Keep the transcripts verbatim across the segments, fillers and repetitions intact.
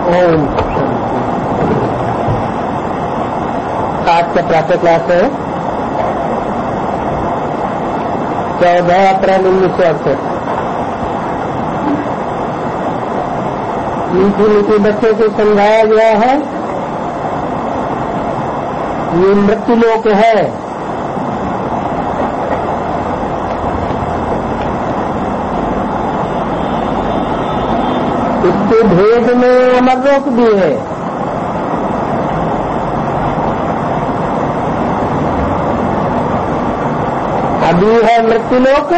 ओम। आज का प्रातः क्लास है चौदह अप्रैल उन्नीस सौ अड़सठ। मीठी मीठी बच्चों को समझाया गया है ये मृत्युलोक है, इसके भेद में अमरलोक भी है। अभी है मृत्युलोक,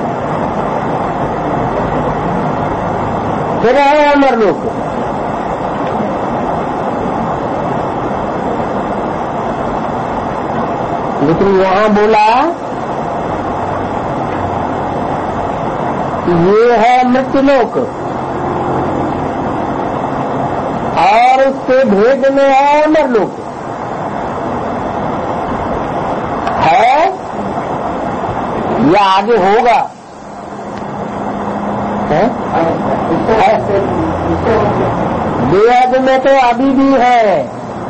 फिर है अमरलोक। लेकिन यहां बोला कि ये है मृत्युलोक और उसके भेद में है अमरलोक। है या आगे होगा? है? बेहद में तो अभी भी है,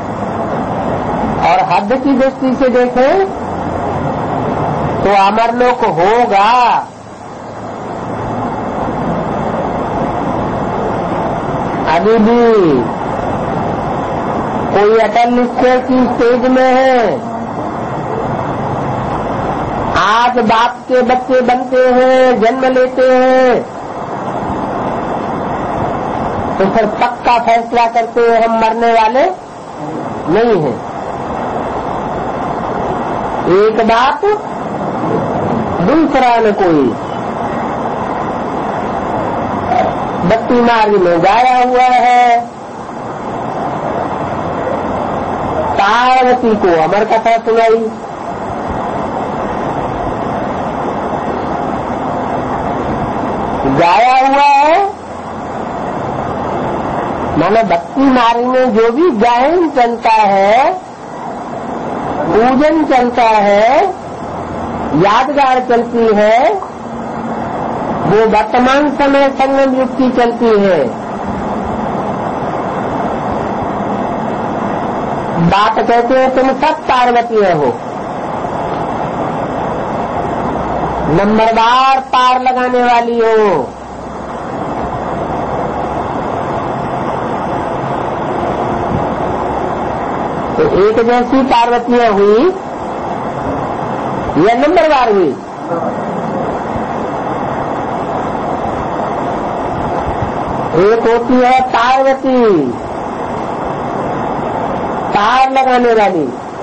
और हद की दृष्टि से देखें तो अमरलोक होगा। अभी भी कोई अटल निश्चय की स्टेज में है। आज बाप के बच्चे बनते हैं, जन्म लेते हैं, तो फिर पक्का फैसला करते हैं हम मरने वाले नहीं हैं। एक बात दूसरा न कोई। बत्ती मार्ग में गाया हुआ है, पार्वती को अमर कथा सुनाई, गाया हुआ है। मानो भक्ति मार्ग में जो भी गायन चलता है, पूजन चलता है, यादगार चलती है, वो वर्तमान समय संगम युग की चलती है। बात कहते हैं तुम सब पार्वतीय हो, नंबरवार पार लगाने वाली हो। तो एक जैसी पार्वतियां हुई या नंबरवार हुई? एक होती है पार्वती, पार लगाने वाली,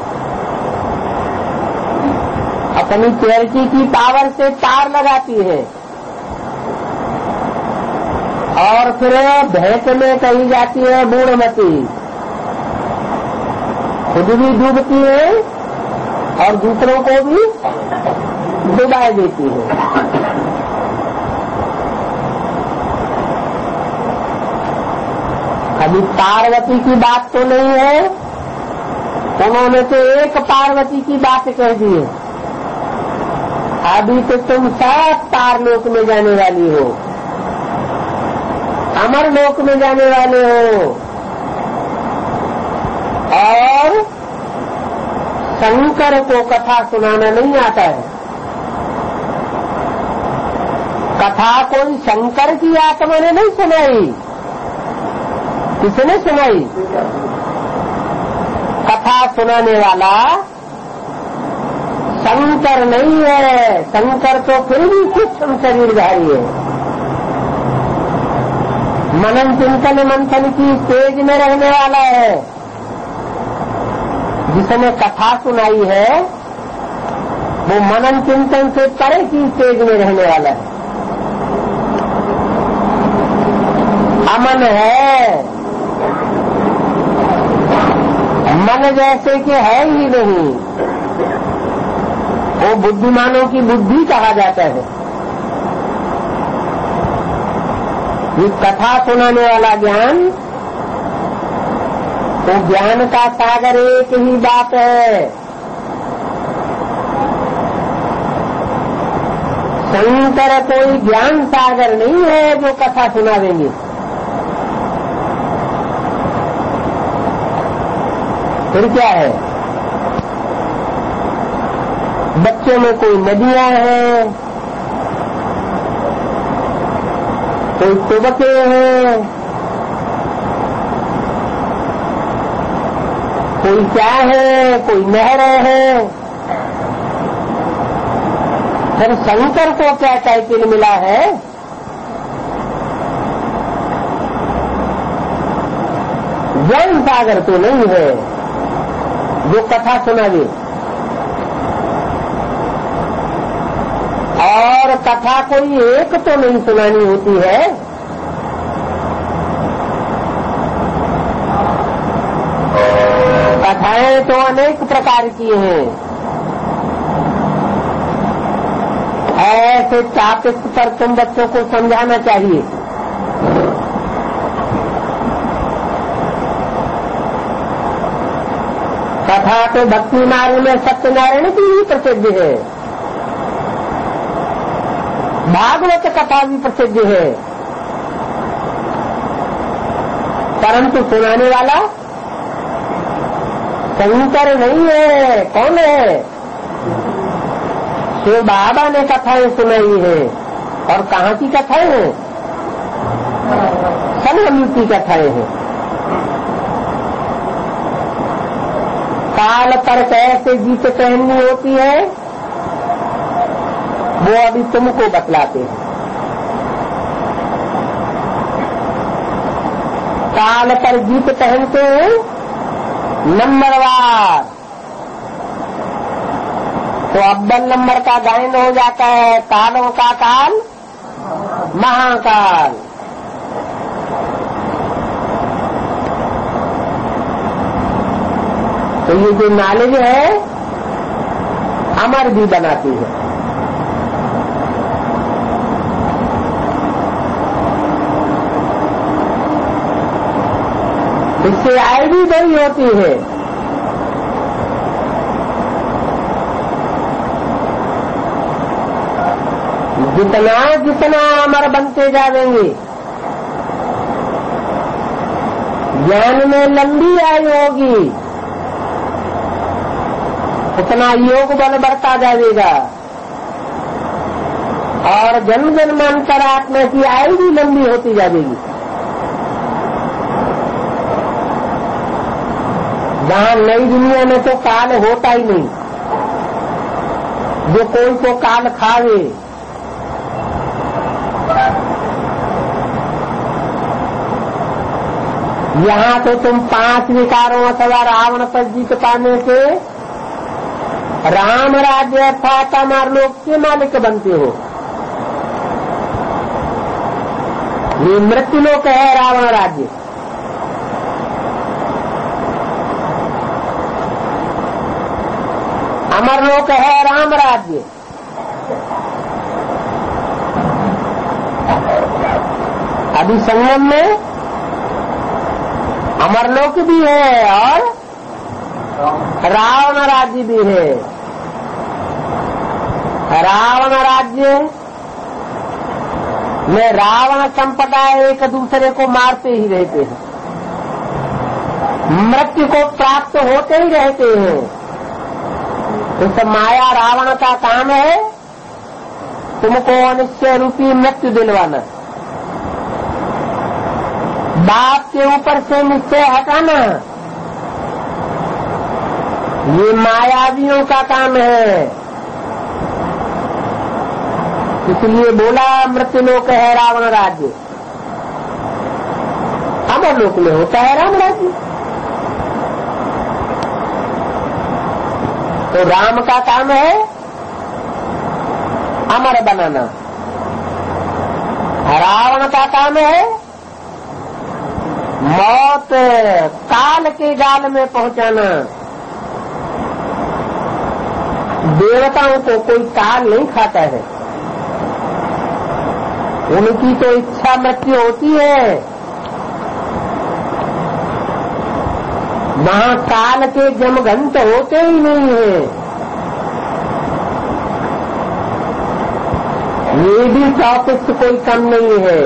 अपनी चैरिटी की पावर से पार लगाती है, और फिर भेंट में कही जाती है बूढ़मती। खुद भी डूबती है और दूसरों को भी डुबा देती है। अभी पार्वती की बात तो नहीं है, उन्होंने तो एक पार्वती की बात कह दी है। अभी तो तुम सब पारलोक में जाने वाली हो, अमरलोक में जाने वाले हो, और शंकर को कथा सुनाना नहीं आता है। कथा कोई शंकर की आत्मा ने नहीं सुनाई। किसने सुनाई? कथा सुनाने वाला शंकर नहीं है। शंकर तो फिर भी सूक्ष्म शरीरधारी है। मनन चिंतन मंथन की स्टेज में रहने वाला है। जिसने कथा सुनाई है वो मनन चिंतन से परे की स्टेज में रहने वाला है। अमन है, मन जैसे कि है ही नहीं। वो बुद्धिमानों की बुद्धि कहा जाता है। ये कथा सुनाने वाला ज्ञान, तो ज्ञान का सागर एक ही बात है। शंकर कोई ज्ञान सागर नहीं है जो कथा सुना देंगे। फिर क्या है? बच्चों में कोई नदियां हैं, कोई तुबके हैं, कोई क्या है, कोई नहरें हैं। फिर शंकर को क्या टाइटल मिला है? ज्ञान सागर तो नहीं है जो कथा सुनावे, और कथा कोई एक तो नहीं सुनानी होती है, कथाएं तो अनेक प्रकार की हैं। ऐसे टॉपिक पर तुम बच्चों को समझाना चाहिए। कथा तो भक्ति मार्ग में सत्यनारायण की ही प्रसिद्ध है, भागवत कथा भी प्रसिद्ध है, परंतु सुनाने वाला शंकर नहीं है। कौन है? शिव बाबा ने कथाएं सुनाई है। और कहाँ की कथाएं हैं? संगम की कथाएं हैं। काल पर कैसे जीत पहननी होती है वो अभी तुमको बतलाते हैं। काल पर जीत पहनते हैं नंबरवार, तो अव्वल नंबर का गायन हो जाता है कालों का काल महाकाल। तो ये जो नॉलेज है अमर भी बनाती है। इससे आय भी बड़ी होती है। जितना जितना अमर बनते जाएंगे, ज्ञान में लंबी आयु होगी, उतना योग बल बढ़ता जाएगा और जन्म जन्मांतर आत्मा की आयु भी लंबी होती जाएगी। जहाँ नई दुनिया में तो काल होता ही नहीं, जो कोई को काल खावे। यहाँ तो तुम पांच विकारों अथवा रावण पर जीत पाने से राम राज्य अर्थात अमर लोक के मालिक बनते हो। ये मृत्यु लोक है रावण राज्य। अमर लोक है राम राज्य। अभी संगम में अमरलोक भी है और रावण राज्य भी है। रावण राज्य में रावण संप्रदाय एक दूसरे को मारते ही रहते हैं, मृत्यु को प्राप्त होते ही रहते हैं। इस माया रावण का काम है तुमको अनिश्चय रूपी मृत्यु दिलवाना, बाप के ऊपर से निश्चय हटाना। ये मायावियों का काम है। इसलिए बोला मृत्यु लोक है रावण राज्य, अमर लोक में होता है राम राज्य। तो राम का काम है अमर बनाना, रावण का काम है मौत काल के जाल में पहुंचाना। देवताओं को कोई काल नहीं खाता है, उनकी तो इच्छा मृत्यु होती है। वहां काल के जमघंट होते ही नहीं है। ये भी टॉपिक कोई कम नहीं है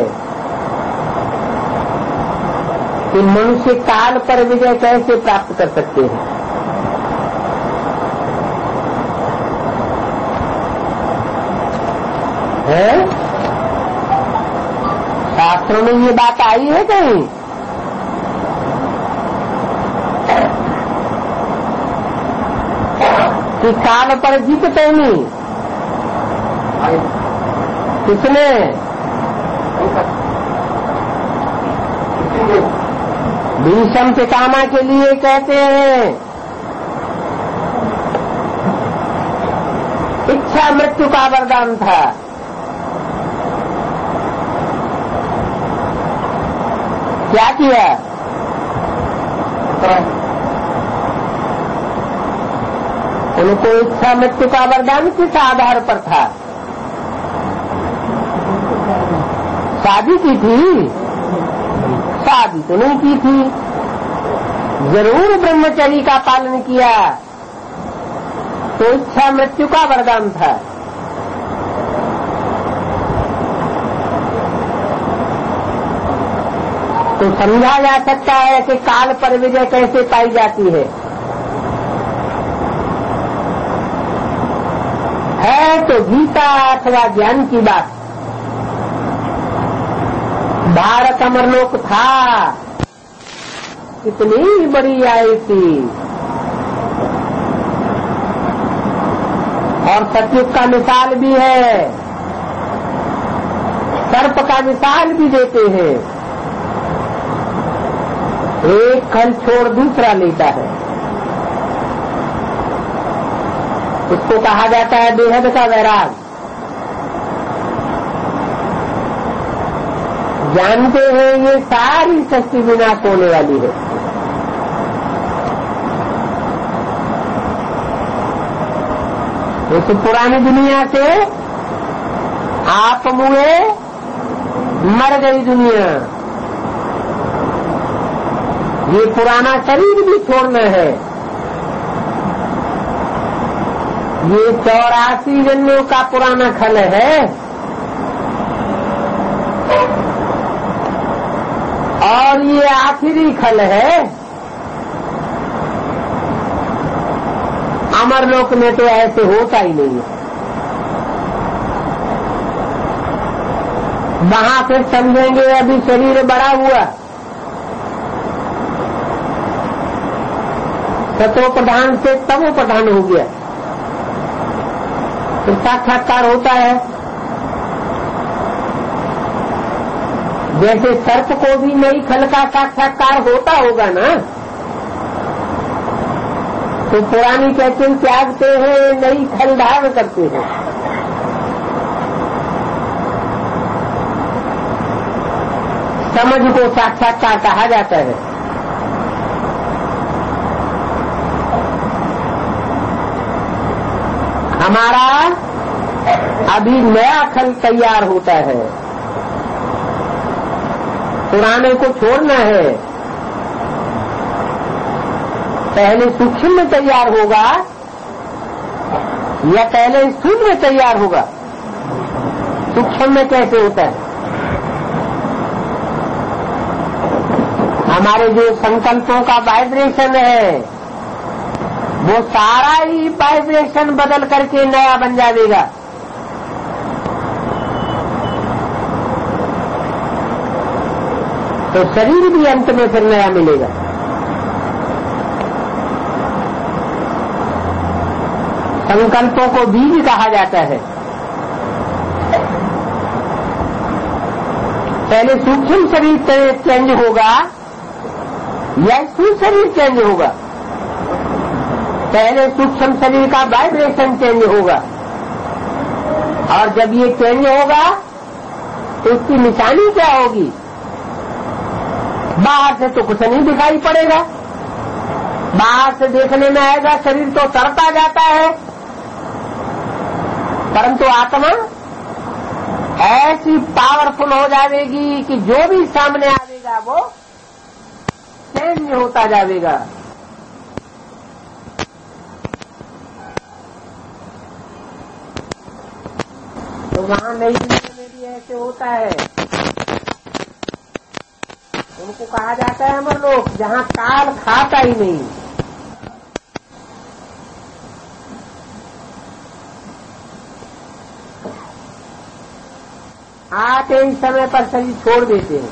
कि मनुष्य काल पर विजय कैसे प्राप्त कर सकते हैं। है? शास्त्रों में ये बात आई है कहीं? कि काल पर जीतते नहीं? किसने? भीष्म पितामह के लिए कहते हैं इच्छा मृत्यु का वरदान था। क्या किया? उनको इच्छा मृत्यु का वरदान किस आधार पर था? शादी की थी? शादी तो नहीं की थी, जरूर ब्रह्मचर्य का पालन किया, तो इच्छा मृत्यु का वरदान था। तो समझा जा सकता है कि काल पर विजय कैसे पाई जाती है। है तो गीता अथवा ज्ञान की बात। भारत अमरलोक था, कितनी बड़ी आई थी, और सतयुग का मिसाल भी है, सर्प का मिसाल भी देते हैं। एक खल छोड़ दूसरा लेता है, उसको कहा जाता है बेहद का वैराग। जानते हैं ये सारी शक्ति विनाश होने वाली है। इस पुरानी दुनिया से आप मुए मर गई दुनिया, ये पुराना शरीर भी छोड़ना है। ये चौरासी जन्मों का पुराना खल है, और ये आखिरी खल है। अमरलोक में तो ऐसे होता ही नहीं है। वहां फिर समझेंगे अभी शरीर बड़ा हुआ, सतो प्रधान से तमो प्रधान हो गया, फिर साक्षात्कार होता है। जैसे सर्प को भी नई खल का साक्षात्कार होता होगा ना, तो पुरानी कैसे त्यागते हैं, नई खल धारण करते हैं। समझ को साक्षात्कार कहा जाता है। हमारा अभी नया खल तैयार होता है, पुराने को छोड़ना है। पहले सूक्ष्म में तैयार होगा या पहले स्थूल में तैयार होगा? सूक्ष्म में कैसे होता है? हमारे जो संकल्पों का वाइब्रेशन है, वो सारा ही वाइब्रेशन बदल करके नया बन जाएगा। तो शरीर भी अंत में फिर नया मिलेगा। संकल्पों को बीज कहा जाता है। पहले सूक्ष्म शरीर चेंज होगा या स्थूल शरीर चेंज होगा? पहले सूक्ष्म शरीर का वाइब्रेशन चेंज होगा, और जब ये चेंज होगा तो उसकी निशानी क्या होगी? बाहर से तो कुछ नहीं दिखाई पड़ेगा, बाहर से देखने में आएगा शरीर तो तड़पा जाता है, परंतु आत्मा ऐसी पावरफुल हो जाएगी कि जो भी सामने आएगा वो चेंज होता जाएगा। तो वहां नई दुनिया में भी ऐसे होता है। उनको कहा जाता है अमरलोक, जहां काल खाता ही नहीं। आते ही समय पर शरीर छोड़ देते हैं।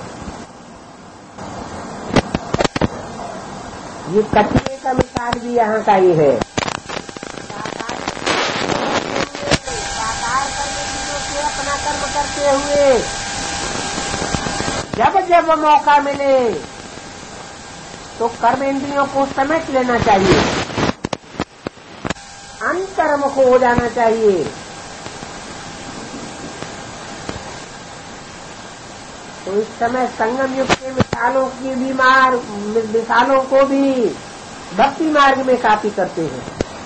ये कचरे का मिसाल भी यहाँ का ही है। साकार करने चीजों से अपना कर्म करते हुए जब जब मौका मिले तो कर्म इंद्रियों को समेट लेना चाहिए, अंतर्मुख हो जाना चाहिए। तो इस समय संगम युग के मिसालों की बीमार मिसालों को भी भक्ति मार्ग में कापी करते हैं।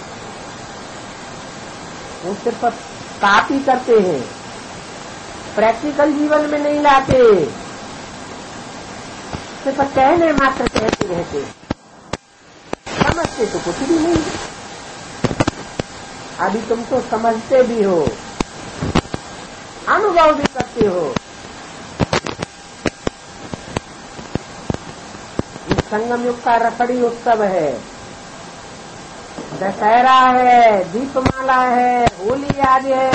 वो सिर्फ कापी करते हैं, प्रैक्टिकल जीवन में नहीं लाते, सिर्फ कहने मात्र कहते रहते, समझते तो कुछ भी नहीं। अभी तुम तो समझते भी हो, अनुभव भी करते हो। संगम युग का रखड़ी उत्सव है, दशहरा है, दीपमाला है, होली आदि है,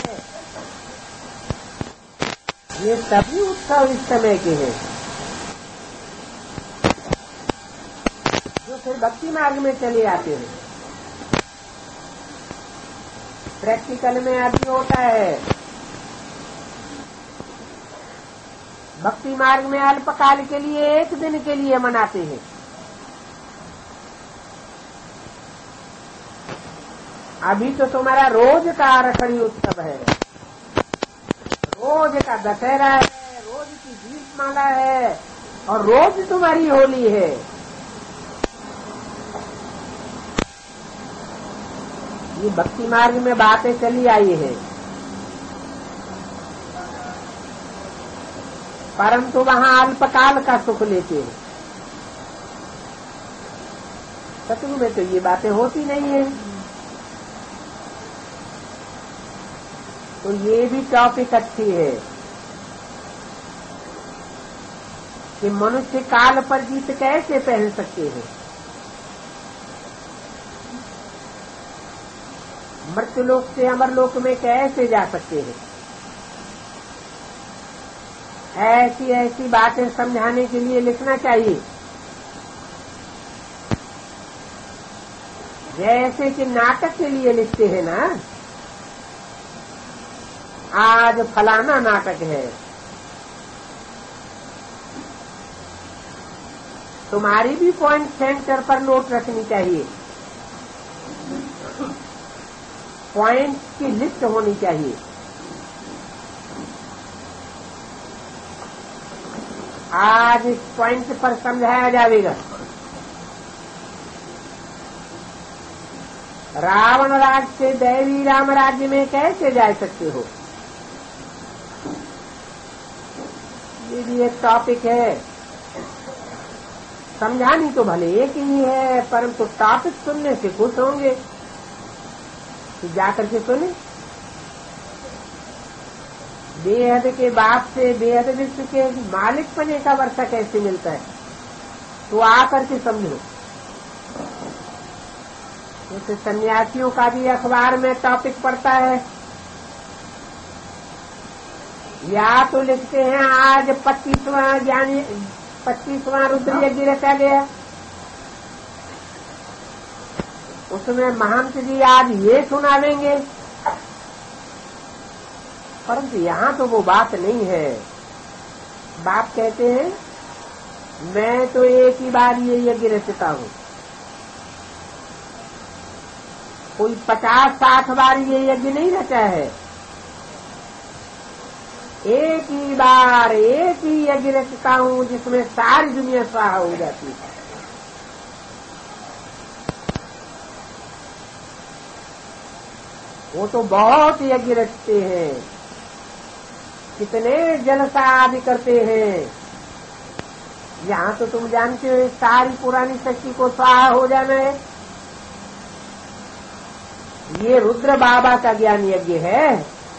ये सभी उत्सव इस समय के हैं जो फिर भक्ति मार्ग में चले आते हैं। प्रैक्टिकल में अभी होता है, भक्ति मार्ग में अल्पकाल के लिए एक दिन के लिए मनाते हैं। अभी तो तुम्हारा रोज का रखड़ी उत्सव है, रोज का दशहरा है, रोज की दीपमाला है और रोज तुम्हारी होली है। ये भक्ति मार्ग में बातें चली आई है, परंतु वहां अल्पकाल का सुख लेते हैं। सतयुग में तो ये बातें होती नहीं है। तो ये भी टॉपिक अच्छी है कि मनुष्य काल पर जीत कैसे पहन सकते हैं। मृत्युलोक से अमरलोक में कैसे जा सकते हैं। ऐसी ऐसी बातें समझाने के लिए लिखना चाहिए। जैसे कि नाटक के लिए लिखते हैं ना, आज फलाना नाटक है, तुम्हारी भी पॉइंट सेंटर पर नोट रखनी चाहिए, पॉइंट की लिस्ट होनी चाहिए। आज इस पॉइंट पर समझाया जाएगा। रावण राज से दैवी राम राज्य में कैसे जा सकते हो, ये भी एक टॉपिक है। समझानी तो भले एक ही है, परंतु टॉपिक सुनने से खुश होंगे कि जाकर के सुने। बेहद के बाप से बेहद विश्व के मालिक पने का वर्षा कैसे मिलता है, तो आकर के समझो। जैसे सन्यासियों का भी अखबार में टॉपिक पड़ता है, या तो लिखते हैं आज पच्चीसवां ज्ञानी पच्चीसवां रुद्र यज्ञ रखा गया, उसमें महंत जी आज ये सुनावेंगे, परंतु यहाँ तो वो बात नहीं है। बाप कहते हैं मैं तो एक ही बार ये यज्ञ रचता हूँ, कोई पचास साठ बार ये यज्ञ नहीं रचा है। एक ही बार एक ही यज्ञ रचता हूँ जिसमें सारी दुनिया स्वाहा हो जाती है। वो तो बहुत यज्ञ रचते हैं, कितने जलसा आदि करते हैं। यहाँ तो तुम जानते हो सारी पुरानी शक्ति को स्वाहा हो जाना है। ये रुद्र बाबा का ज्ञान यज्ञ है।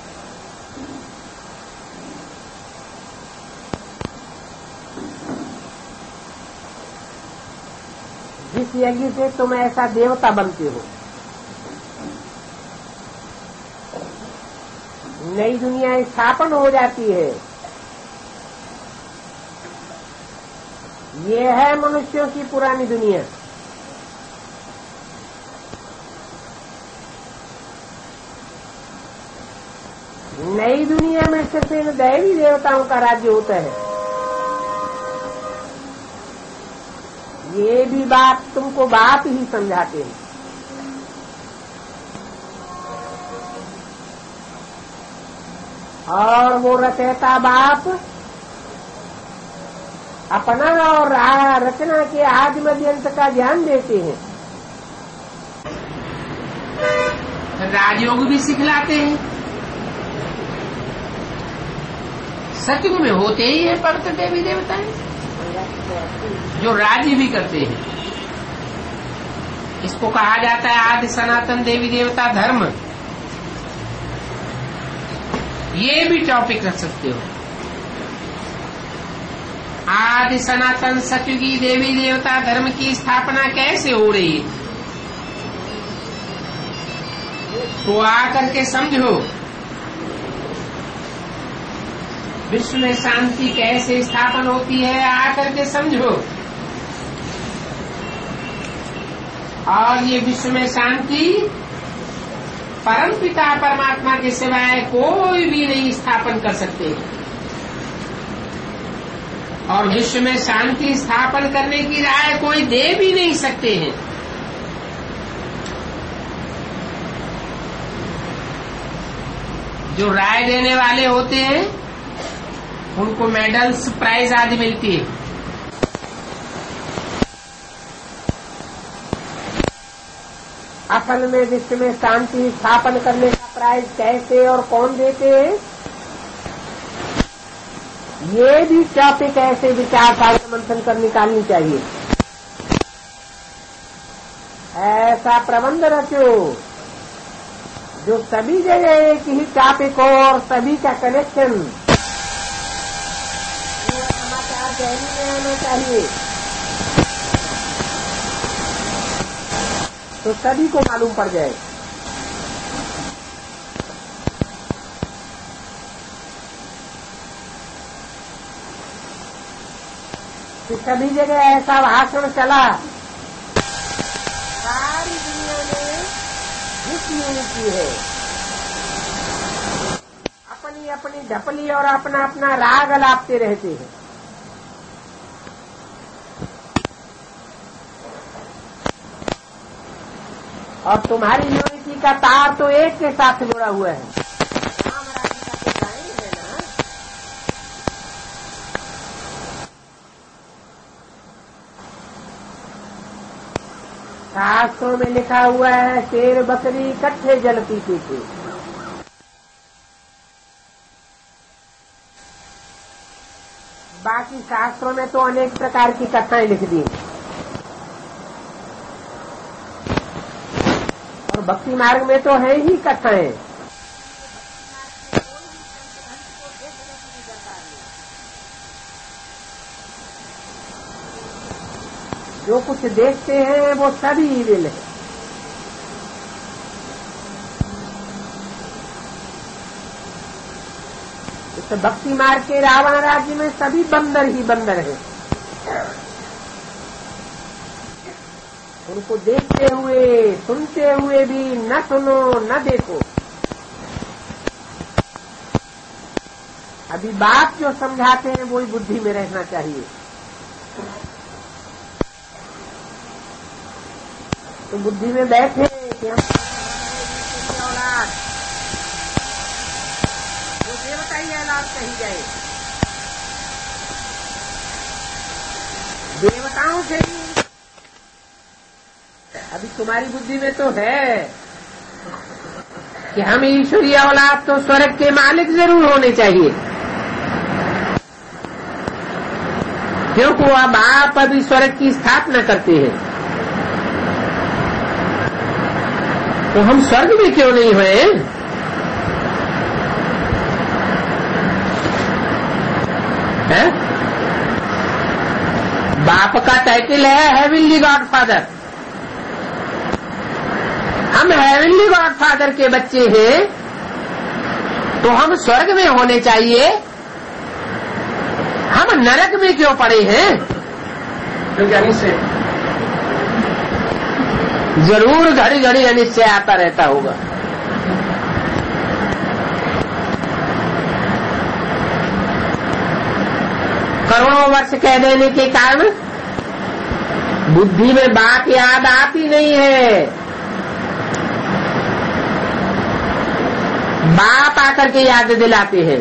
जिस यज्ञ से तुम ऐसा देवता बनते हो, नई दुनिया स्थापन हो जाती है। ये है मनुष्यों की पुरानी दुनिया। नई दुनिया में सिर्फ इन दैवी देवताओं का राज्य होता है। ये भी बात तुमको बात ही समझाते हैं। और वो रचयिता बाप अपना और रचना के आदि मध्य अंत का ध्यान देते हैं। राजयोग भी सिखलाते हैं। सतयुग में होते ही है पवित्र देवी देवताएं जो राज्य भी करते हैं। इसको कहा जाता है आदि सनातन देवी देवता धर्म। ये भी टॉपिक रख सकते हो। आदि सनातन सतयुगी देवी देवता धर्म की स्थापना कैसे हो रही है, तो आकर के समझो। विश्व में शांति कैसे स्थापन होती है, आकर के समझो। और ये विश्व में शांति परम पिता परमात्मा के सिवाय कोई भी नहीं स्थापन कर सकते। और विश्व में शांति स्थापन करने की राय कोई दे भी नहीं सकते हैं। जो राय देने वाले होते हैं उनको मेडल्स प्राइज आदि मिलती है। असल में विश्व में शांति स्थापन करने का प्राइज कैसे और कौन देते हैं, ये भी टॉपिक ऐसे विचार सागर मंथन कर निकालनी चाहिए। ऐसा प्रबंध रचो जो सभी जगह एक ही टॉपिक हो और सभी का कनेक्शन समाचार गहरी में आना चाहिए, तो सभी को मालूम पड़ जाए। कि सभी जगह ऐसा भाषण चला, सारी दुनिया में जिस यूनिटी है, अपनी अपनी ढपली और अपना अपना राग अलापते रहते हैं। और तुम्हारी यूनिटी का तार तो एक के साथ जुड़ा हुआ है। राम राज्य का तो लाइन है ना। शास्त्रों में लिखा हुआ है शेर बकरी इकट्ठे जल पीते थे। बाकी शास्त्रों में तो अनेक प्रकार की कथाएं लिख दी और भक्ति मार्ग में तो है ही कथाएं। जो कुछ देखते हैं वो सभी ईविल है। तो भक्ति मार्ग के रावण राज्य में सभी बंदर ही बंदर हैं। उनको देखते हुए सुनते हुए भी न सुनो न देखो। अभी बात जो समझाते हैं वही बुद्धि में रहना चाहिए। तो बुद्धि में बैठे कि हम औलाद, वो देवता ही औलाद कही जाए। देवताओं से ही अभी तुम्हारी बुद्धि में तो है कि हम ईश्वरीय औलाद तो स्वर्ग के मालिक जरूर होने चाहिए, क्योंकि वह बाप अभी स्वर्ग की स्थापना करते हैं। तो हम स्वर्ग में क्यों नहीं हुए? है? बाप का टाइटल है हेवनली गॉडफादर। हम हेवनली गॉडफादर के बच्चे हैं, तो हम स्वर्ग में होने चाहिए। हम नरक में क्यों पड़े हैं? क्योंकि अनिश्चय जरूर घड़ी घड़ी अनिश्चय आता रहता होगा। करोड़ों वर्ष कह देने के कारण बुद्धि में बात याद आती नहीं है। बाप आकर के याद दिलाते हैं।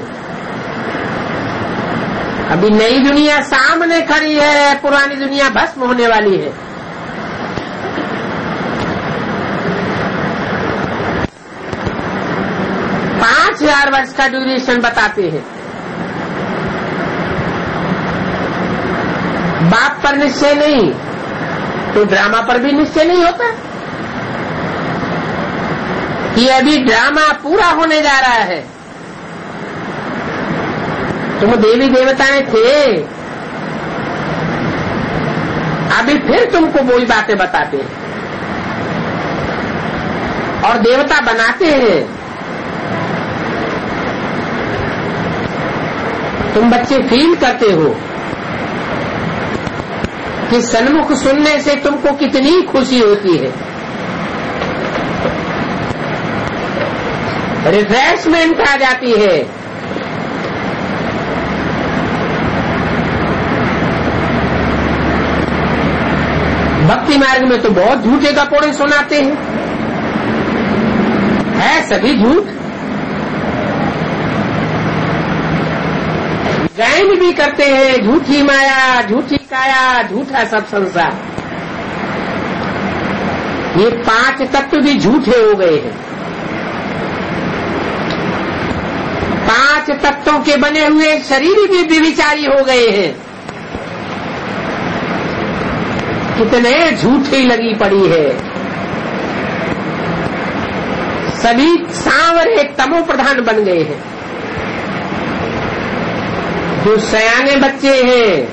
अभी नई दुनिया सामने खड़ी है, पुरानी दुनिया भस्म होने वाली है। पांच हजार वर्ष का ड्यूरेशन बताते हैं। बाप पर निश्चय नहीं तो ड्रामा पर भी निश्चय नहीं होता कि अभी ड्रामा पूरा होने जा रहा है। तुम देवी देवताएं थे, अभी फिर तुमको वही बातें बताते हैं और देवता बनाते हैं। तुम बच्चे फील करते हो कि सन्मुख सुनने से तुमको कितनी खुशी होती है, रिफ्रेशमेंट आ जाती है। भक्ति मार्ग में तो बहुत झूठे कपोड़े सुनाते हैं, है सभी झूठ। गायन भी करते हैं, झूठी माया, झूठी काया, झूठा सब संसार। ये पांच तत्व भी झूठे हो गए हैं। पांच तत्वों के बने हुए शरीर भी विविचारी हो गए हैं। कितने झूठी लगी पड़ी है। सभी सांवरे तमो प्रधान बन गए हैं। जो सयाने बच्चे हैं,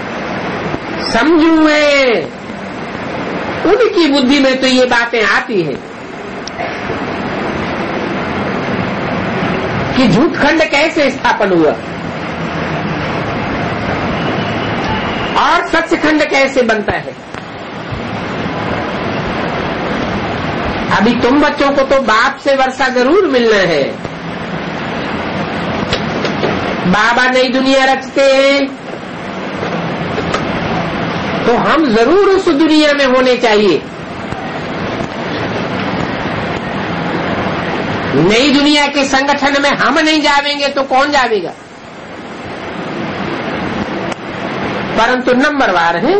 समझू हैं, उनकी बुद्धि में तो ये बातें आती हैं कि झूठखंड कैसे स्थापन हुआ और सचखंड कैसे बनता है। अभी तुम बच्चों को तो बाप से वर्षा जरूर मिलना है। बाबा नई दुनिया रचते हैं तो हम जरूर उस दुनिया में होने चाहिए। नई दुनिया के संगठन में हम नहीं जावेंगे तो कौन जावेगा। परंतु नंबरवार है।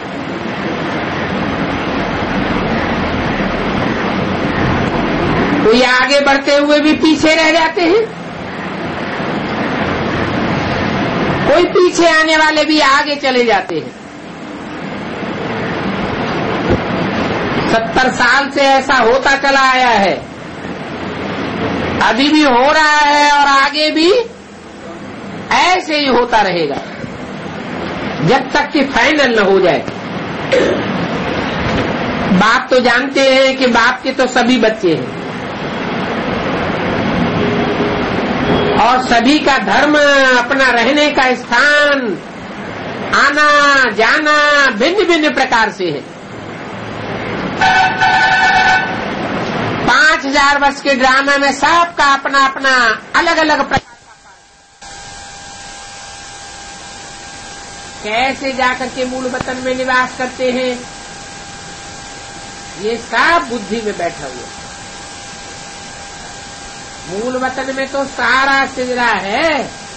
कोई आगे बढ़ते हुए भी पीछे रह जाते हैं, कोई पीछे आने वाले भी आगे चले जाते हैं। सत्तर साल से ऐसा होता चला आया है, अभी भी हो रहा है और आगे भी ऐसे ही होता रहेगा जब तक कि फाइनल न हो जाए। बाप तो जानते हैं कि बाप के तो सभी बच्चे हैं और सभी का धर्म, अपना रहने का स्थान, आना जाना भिन्न भिन्न प्रकार से है। पांच हजार वर्ष के ड्रामा में सबका अपना अपना अलग अलग प्रकार का पाठ। कैसे जाकर के मूल वतन में निवास करते हैं, ये सब बुद्धि में बैठा हुआ। मूल वतन में तो सारा सिजरा है,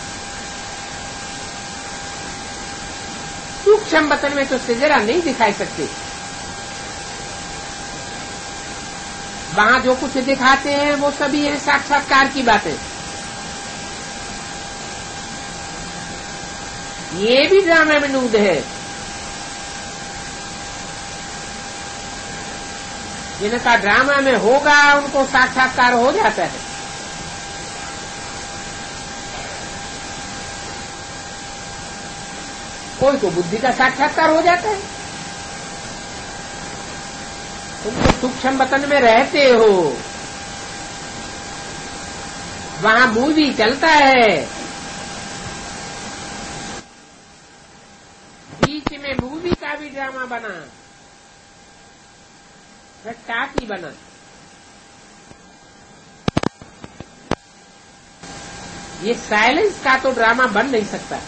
सूक्ष्म वतन में तो सिजरा नहीं दिखाई सकते। वहां जो कुछ दिखाते हैं वो सभी है साक्षात्कार की बातें। ये भी ड्रामा में नूद है। जिनका ड्रामा में होगा उनको साक्षात्कार हो जाता है। कोई को बुद्धि का साक्षात्कार हो जाता है। तुम तो सूक्ष्म वतन में रहते हो, वहां मूवी चलता है, बीच में मूवी का भी ड्रामा ड्रामा बना, वह टाकी बना। ये साइलेंस का तो ड्रामा बन नहीं सकता।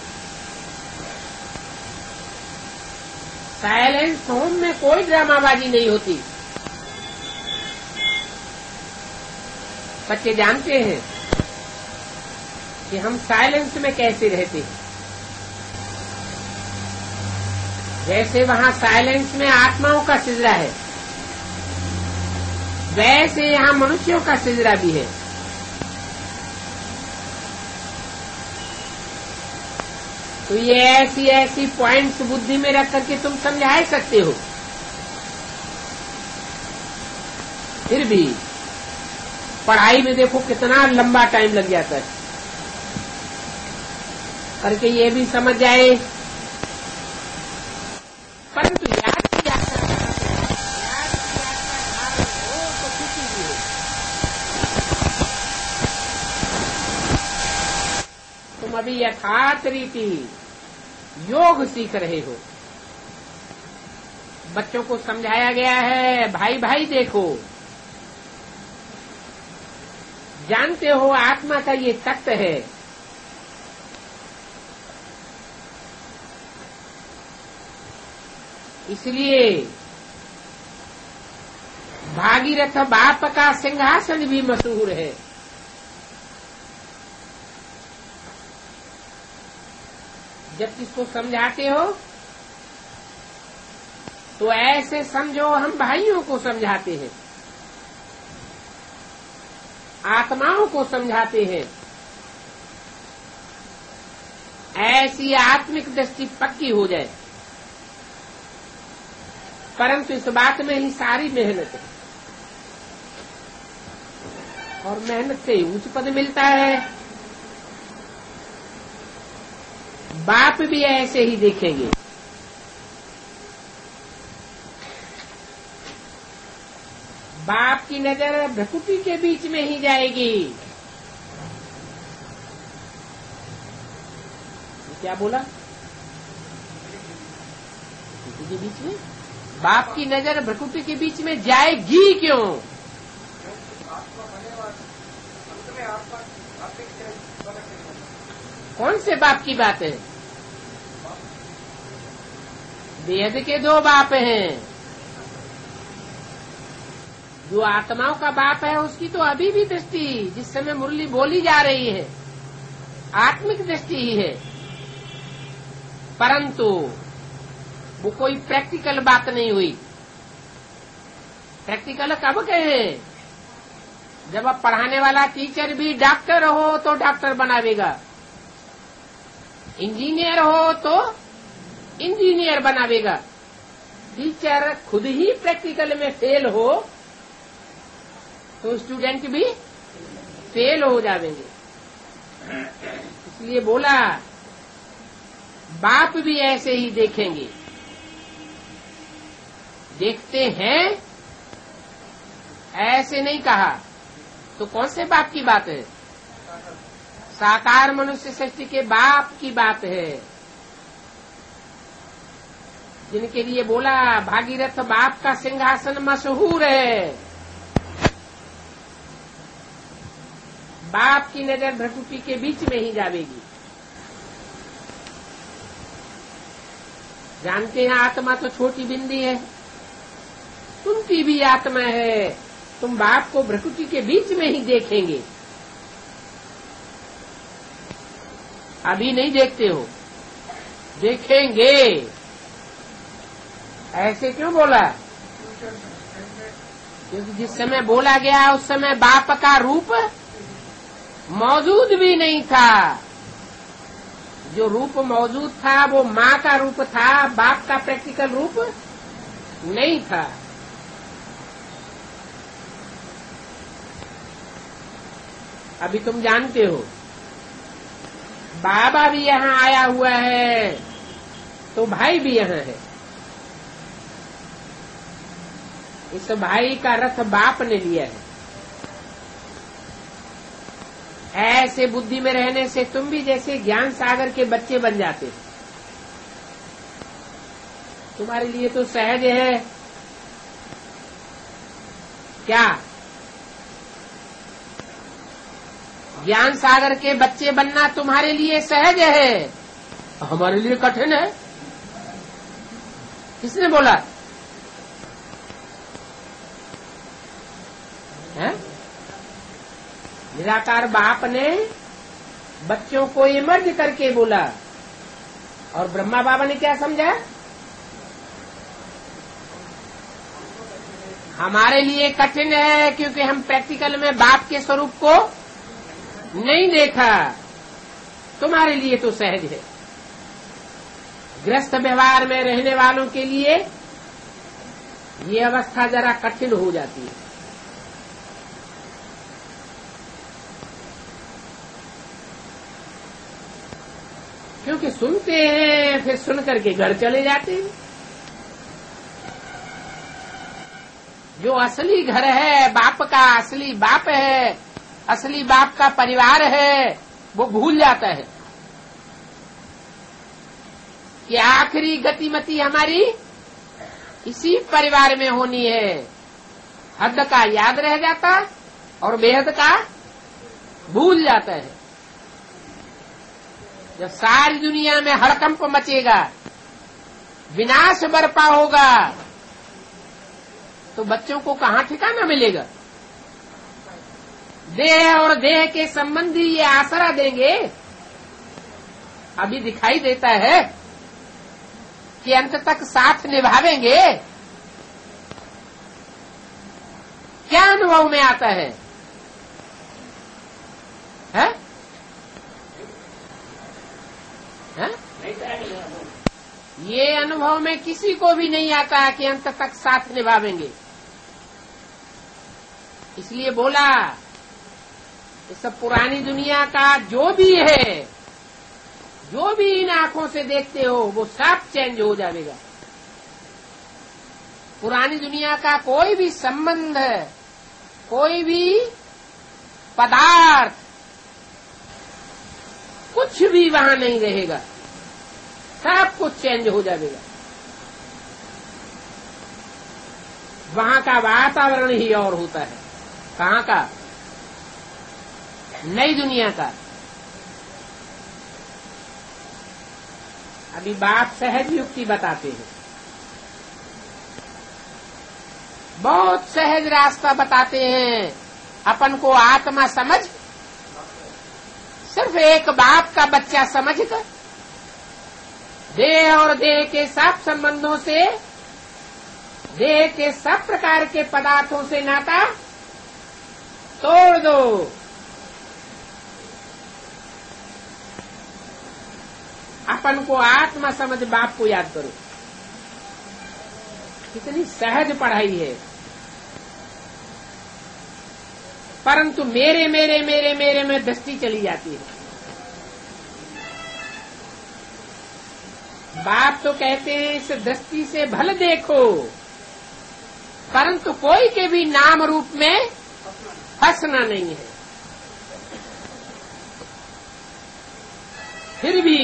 साइलेंस होम में कोई ड्रामाबाजी नहीं होती। बच्चे जानते हैं कि हम साइलेंस में कैसे रहते हैं। जैसे वहां साइलेंस में आत्माओं का सिजरा है, वैसे यहां मनुष्यों का सिजरा भी है। तो ये ऐसी ऐसी पॉइंट्स बुद्धि में रख करके तुम समझा सकते हो। फिर भी पढ़ाई में देखो कितना लंबा टाइम लग जाता है, करके ये भी समझ जाए, परंतु याद की यात्रा याद की यात्रा हो तो खुशी भी हो। तुम अभी यथार्थ रीति योग सीख रहे हो। बच्चों को समझाया गया है, भाई भाई देखो, जानते हो आत्मा का ये तत्व है। इसलिए भागीरथ बाप का सिंहासन भी मशहूर है। जब किसको समझाते हो तो ऐसे समझो हम भाइयों को समझाते हैं, आत्माओं को समझाते हैं। ऐसी आत्मिक दृष्टि पक्की हो जाए। परंतु इस बात में ही सारी मेहनत है, और मेहनत से उच्च पद मिलता है। बाप भी ऐसे ही देखेंगे। बाप की नजर भ्रकुटी के बीच में ही जाएगी। क्या बोला? भ्रकुटी के बीच में बाप की नजर भ्रकुटी के बीच में जाएगी क्यों? कौन से बाप की बात है? बेहद के दो बाप हैं। जो आत्माओं का बाप है उसकी तो अभी भी दृष्टि, जिस समय मुरली बोली जा रही है, आत्मिक दृष्टि ही है। परंतु वो कोई प्रैक्टिकल बात नहीं हुई। प्रैक्टिकल कब कहें? जब अब पढ़ाने वाला टीचर भी डॉक्टर हो तो डॉक्टर बनावेगा, इंजीनियर हो तो इंजीनियर बनावेगा। टीचर खुद ही प्रैक्टिकल में फेल हो तो स्टूडेंट भी फेल हो जाएंगे। इसलिए बोला बाप भी ऐसे ही देखेंगे। देखते हैं ऐसे नहीं कहा तो कौन से बाप की बात है? साकार मनुष्य सृष्टि के बाप की बात है, जिनके लिए बोला भागीरथ बाप का सिंहासन मशहूर है। बाप की नजर भ्रकुटी के बीच में ही जावेगी। जानते हैं आत्मा तो छोटी बिंदी है, तुमकी भी आत्मा है। तुम बाप को भ्रकुटी के बीच में ही देखेंगे, अभी नहीं देखते हो, देखेंगे। ऐसे क्यों बोला? क्योंकि जिस समय बोला गया उस समय बाप का रूप मौजूद भी नहीं था। जो रूप मौजूद था वो माँ का रूप था, बाप का प्रैक्टिकल रूप नहीं था। अभी तुम जानते हो बाबा भी यहाँ आया हुआ है तो भाई भी यहाँ है। इस भाई का रथ बाप ने लिया है। ऐसे बुद्धि में रहने से तुम भी जैसे ज्ञान सागर के बच्चे बन जाते। तुम्हारे लिए तो सहज है। क्या ज्ञान सागर के बच्चे बनना तुम्हारे लिए सहज है, हमारे लिए कठिन है? किसने बोला है? निराकार बाप ने बच्चों को इमर्ज करके बोला, और ब्रह्मा बाबा ने क्या समझा? हमारे लिए कठिन है क्योंकि हम प्रैक्टिकल में बाप के स्वरूप को नहीं देखा। तुम्हारे लिए तो सहज है। गृहस्थ व्यवहार में रहने वालों के लिए ये अवस्था जरा कठिन हो जाती है। क्योंकि सुनते हैं, फिर सुन करके घर चले जाते हैं। जो असली घर है, बाप का असली बाप है, असली बाप का परिवार है, वो भूल जाता है कि आखिरी गतिमति हमारी इसी परिवार में होनी है। हद का याद रह जाता और बेहद का भूल जाता है। जब सारी दुनिया में हड़कंप मचेगा, विनाश बरपा होगा, तो बच्चों को कहाँ ठिकाना मिलेगा? देह और देह के संबंधी ये आसरा देंगे। अभी दिखाई देता है कि अंत तक साथ निभावेंगे। क्या अनुभव में आता है, है? है? ये अनुभव में किसी को भी नहीं आता कि अंत तक साथ निभावेंगे। इसलिए बोला, इस पुरानी दुनिया का जो भी है, जो भी इन आंखों से देखते हो, वो सब चेंज हो जाएगा। पुरानी दुनिया का कोई भी संबंध, कोई भी पदार्थ, कुछ भी वहां नहीं रहेगा, सब कुछ चेंज हो जाएगा। वहां का वातावरण ही और होता है। कहाँ का? नई दुनिया का। अभी बाप सहज युक्ति बताते हैं, बहुत सहज रास्ता बताते हैं। अपन को आत्मा समझ, सिर्फ एक बाप का बच्चा समझ कर देह और देह के सब संबंधों से, देह के सब प्रकार के पदार्थों से नाता तोड़ दो। अपन को आत्मा समझ बाप को याद करो। कितनी सहज पढ़ाई है। परंतु मेरे मेरे मेरे मेरे में दृष्टि चली जाती है। बाप तो कहते हैं इस दृष्टि से भले देखो, परंतु कोई के भी नाम रूप में फंसना नहीं है। फिर भी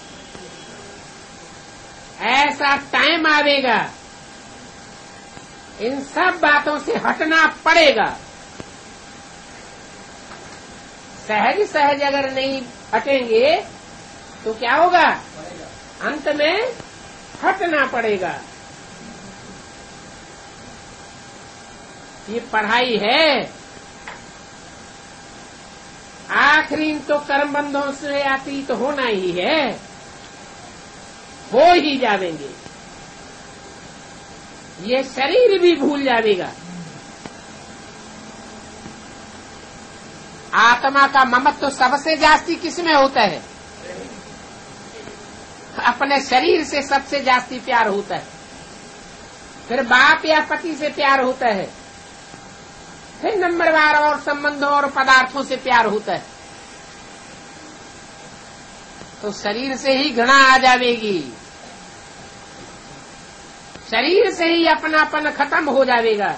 ऐसा टाइम आवेगा, इन सब बातों से हटना पड़ेगा। सहज सहज अगर नहीं हटेंगे तो क्या होगा? अंत में हटना पड़ेगा। ये पढ़ाई है। आखिरी तो कर्म बंधों से अतीत होना ही है, हो ही जावेंगे। ये शरीर भी भूल जाएगा। आत्मा का ममत्व तो सबसे जास्ती किसमें होता है? अपने शरीर से सबसे जास्ती प्यार होता है। फिर बाप या पति से प्यार होता है। फिर नंबरवार और संबंधों और पदार्थों से प्यार होता है। तो शरीर से ही घृणा आ जाएगी, शरीर से ही अपनापन खत्म हो जाएगा।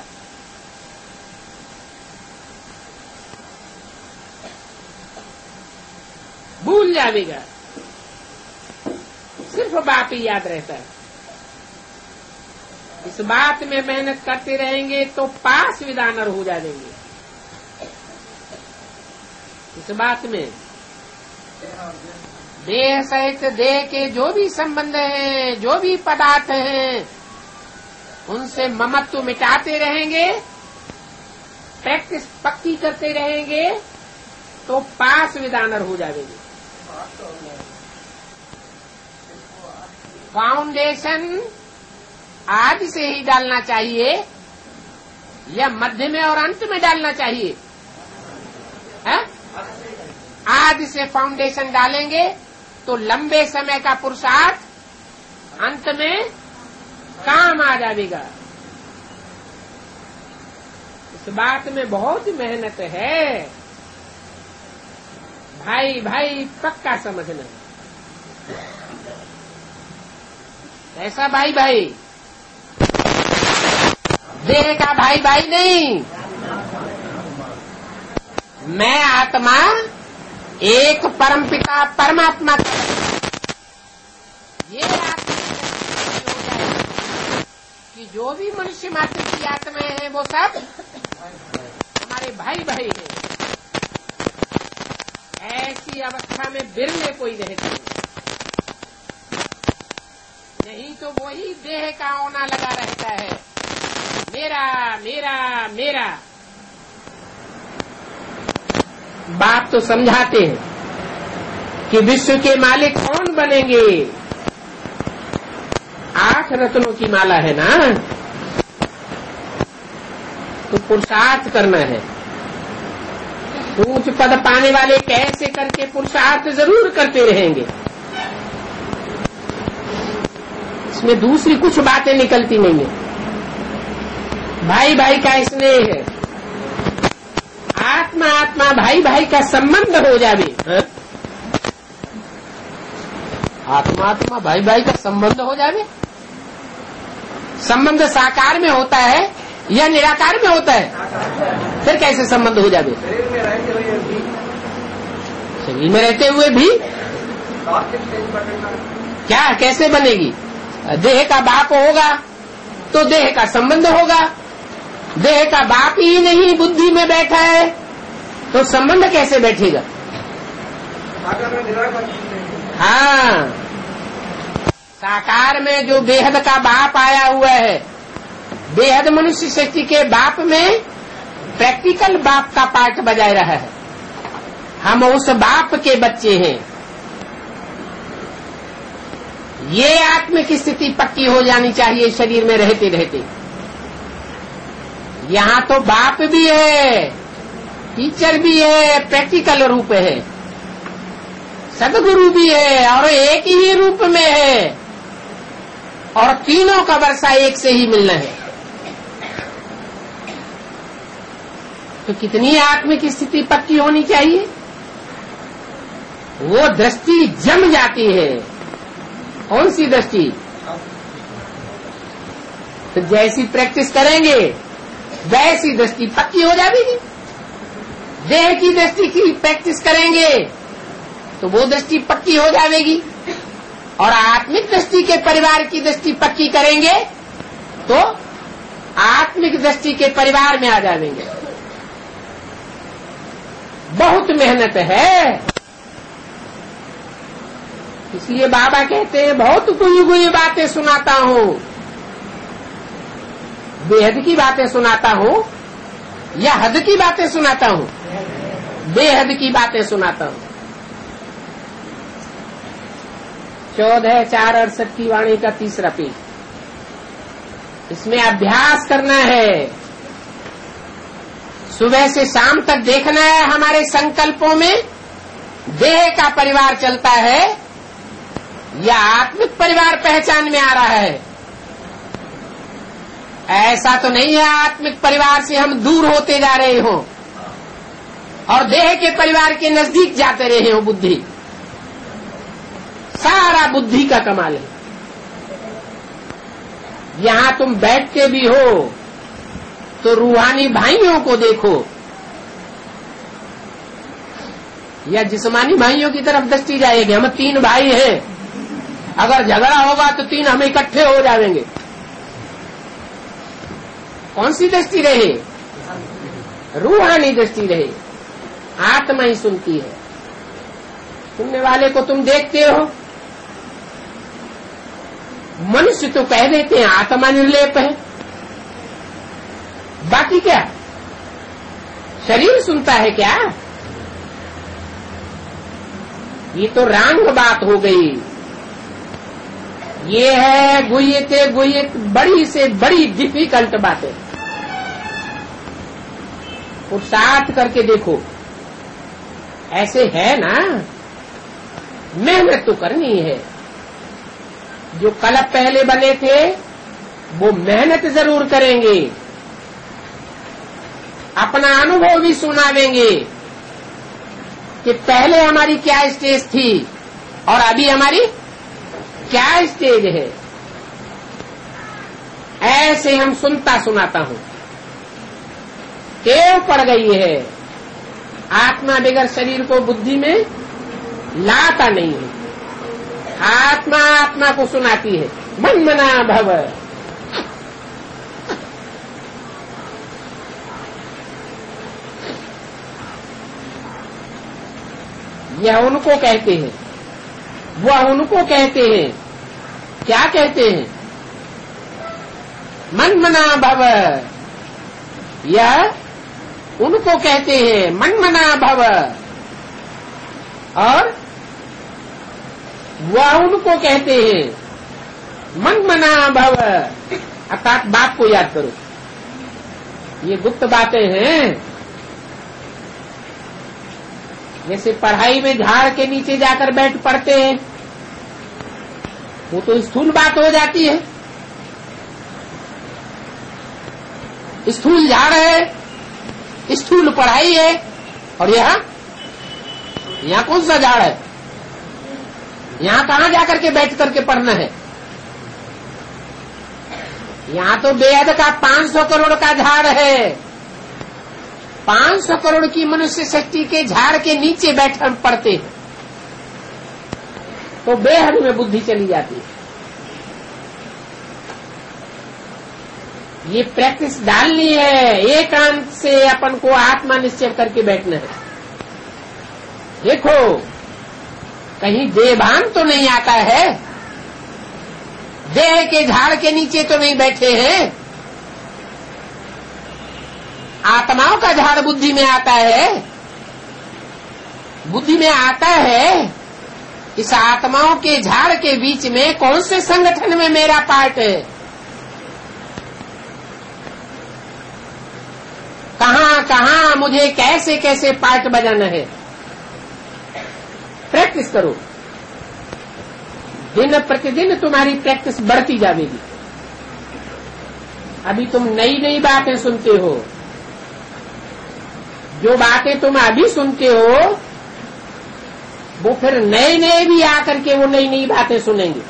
भूल जाएगा। सिर्फ बाप ही याद रहता है। इस बात में मेहनत करते रहेंगे तो पास विदानर हो जाएंगे। इस बात में देह सहित देह के जो भी संबंध हैं, जो भी पदार्थ हैं, उनसे ममत्व मिटाते रहेंगे, प्रैक्टिस पक्की करते रहेंगे तो पास विदानर हो जाएंगे। फाउंडेशन आज से ही डालना चाहिए या मध्य में और अंत में डालना चाहिए? है? आज से फाउंडेशन डालेंगे तो लंबे समय का पुरुषार्थ अंत में काम आ जाएगा। इस बात में बहुत मेहनत है भाई, भाई पक्का समझना। ऐसा भाई भाई, देह का भाई भाई नहीं। मैं आत्मा एक परमपिता परमात्मा ये आत्मा कि जो भी मनुष्य मात्र की आत्माएं हैं वो सब हमारे भाई भाई हैं। ऐसी अवस्था में बिरले कोई रहते नहीं, तो वही देह का होना लगा रहता है, मेरा मेरा मेरा। बाप तो समझाते हैं कि विश्व के मालिक कौन बनेंगे? आठ रत्नों की माला है ना, तो पुरुषार्थ करना है। ऊंच पद पाने वाले कैसे करके पुरुषार्थ जरूर करते रहेंगे। इसमें दूसरी कुछ बातें निकलती नहीं है। भाई भाई का स्नेह है, आत्मा आत्मा भाई भाई का संबंध हो जावे। आत्मा आत्मा भाई भाई का संबंध हो जावे। संबंध साकार में होता है या निराकार में होता है? फिर कैसे संबंध हो जावे? शरीर में रहते हुए भी क्या कैसे बनेगी? देह का बाप होगा तो देह का संबंध होगा। देह का बाप ही नहीं बुद्धि में बैठा है तो संबंध कैसे बैठेगा? हाँ, साकार में जो बेहद का बाप आया हुआ है, बेहद मनुष्य शक्ति के बाप में प्रैक्टिकल बाप का पार्ट बजाय रहा है। हम उस बाप के बच्चे हैं। ये आत्मिक स्थिति पक्की हो जानी चाहिए शरीर में रहते रहते। यहाँ तो बाप भी है, टीचर भी है, प्रैक्टिकल रूप है, सदगुरु भी है और एक ही रूप में है, और तीनों का वर्षा एक से ही मिलना है। तो कितनी आत्मिक स्थिति पक्की होनी चाहिए? वो दृष्टि जम जाती है। कौन सी दृष्टि? तो जैसी प्रैक्टिस करेंगे वैसी दृष्टि पक्की हो जाएगी। देह की दृष्टि की प्रैक्टिस करेंगे तो वो दृष्टि पक्की हो जाएगी, और आत्मिक दृष्टि के परिवार की दृष्टि पक्की करेंगे तो आत्मिक दृष्टि के परिवार में आ जाएंगे। बहुत मेहनत है। इसलिए बाबा कहते हैं बहुत गुई गुई बातें सुनाता हूँ, बेहद की बातें सुनाता हूँ या हद की बातें सुनाता हूँ? बेहद की बातें सुनाता हूँ। चौदह चार अड़सठ की वाणी का तीसरा पेज। इसमें अभ्यास करना है, सुबह से शाम तक देखना है हमारे संकल्पों में देह का परिवार चलता है या आत्मिक परिवार पहचान में आ रहा है। ऐसा तो नहीं है आत्मिक परिवार से हम दूर होते जा रहे हो और देह के परिवार के नजदीक जाते रहे हो। बुद्धि, सारा बुद्धि का कमाल है। यहाँ तुम बैठते भी हो तो रूहानी भाइयों को देखो या जिस्मानी भाइयों की तरफ दृष्टि जाएगी। हम तीन भाई हैं, अगर झगड़ा होगा तो तीन हम इकट्ठे हो जाएंगे। कौन सी दृष्टि रहे? रूहानी दृष्टि रहे। आत्मा ही सुनती है। सुनने वाले को तुम देखते हो। मनुष्य तो कह देते हैं आत्मा निर्लेप है, बाकी क्या? शरीर सुनता है क्या? ये तो रांग बात हो गई। ये है गुह्यते गुह्यत बड़ी से बड़ी डिफिकल्ट बातें। पुरुषार्थ करके देखो, ऐसे है ना, मेहनत तो करनी है। जो कलप पहले बने थे वो मेहनत जरूर करेंगे, अपना अनुभव भी सुनावेंगे कि पहले हमारी क्या स्टेज थी और अभी हमारी क्या स्टेज है। ऐसे हम सुनता सुनाता हूं, टेव पड़ गई है। आत्मा बगैर शरीर को बुद्धि में लाता नहीं है। आत्मा आत्मा को सुनाती है, मन मना भव। यह उनको कहते हैं, वह उनको कहते हैं। क्या कहते हैं? मन मना भव। यह उनको कहते हैं मन मना भव, और वह उनको कहते हैं मन मना भव। अर्थात बात को याद करो। ये गुप्त बातें हैं। जैसे पढ़ाई में झाड़ के नीचे जाकर बैठ पढ़ते हैं, वो तो स्थूल बात हो जाती है। स्थूल झाड़ है, स्थूल पढ़ाई है, और यहाँ यहाँ कौन सा झाड़ है? यहाँ कहाँ जाकर के बैठ करके पढ़ना है? यहाँ तो बेहद का पांच सौ करोड़ का झाड़ है। पांच सौ करोड़ की मनुष्य शक्ति के झाड़ के नीचे बैठ हम पढ़ते हैं, तो बेहद में बुद्धि चली जाती है। ये प्रैक्टिस डालनी है। एकांत से अपन को आत्मा निश्चय करके बैठना है। देखो, कहीं देहभान तो नहीं आता है, देह के झाड़ के नीचे तो नहीं बैठे हैं। आत्माओं का झाड़ बुद्धि में आता है। बुद्धि में आता है, इस आत्माओं के झाड़ के बीच में कौन से संगठन में मेरा पार्ट है, कहां कहां मुझे कैसे कैसे पार्ट बजाना है। प्रैक्टिस करो। दिन प्रतिदिन तुम्हारी प्रैक्टिस बढ़ती जाएगी। अभी तुम नई नई बातें सुनते हो। जो बातें तुम अभी सुनते हो वो फिर नए नए भी आकर के वो नई नई बातें सुनेंगे।